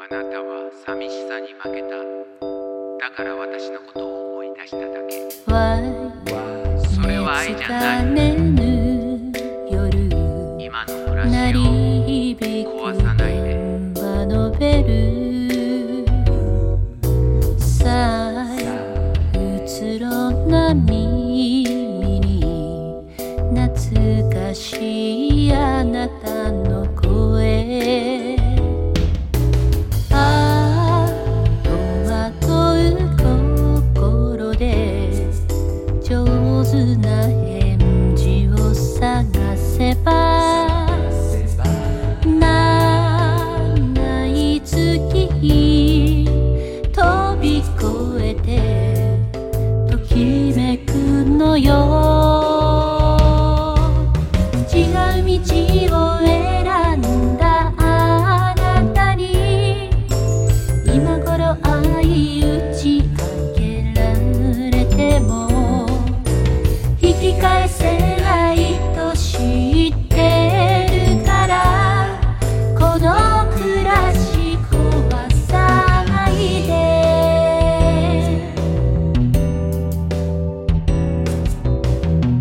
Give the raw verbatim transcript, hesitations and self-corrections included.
あなたは寂しさに負けた。だから私のことを思い出しただけ。それは愛じゃない。